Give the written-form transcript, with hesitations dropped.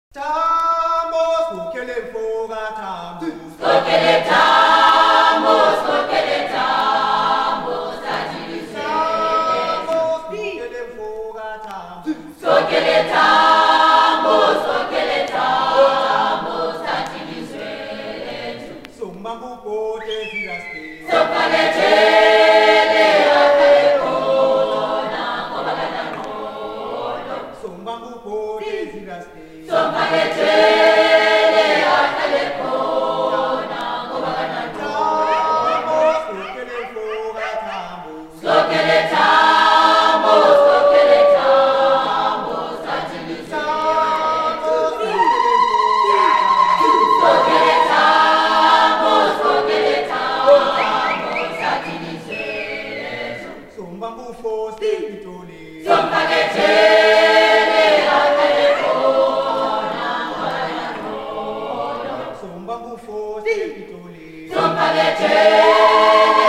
Tambo, skokele foga tambo. Skokele tambo, sajilise. Tambo, skokele foga tambo. Skokele tambo, sajilise. Somba bukote ziraste. Sopaletele akale kona, kobagana kono. Somba bukote ziraste. Sopaletele akale kona, kobagana Tambo, skokele foga tambo. Skokele tambo, sajilise. Tambo, skokele foga tambo. Sajilise. Somba bufoste pitole. Sompaletele akale kona, kobagana kono. Somba bufoste pitole. Sompaletele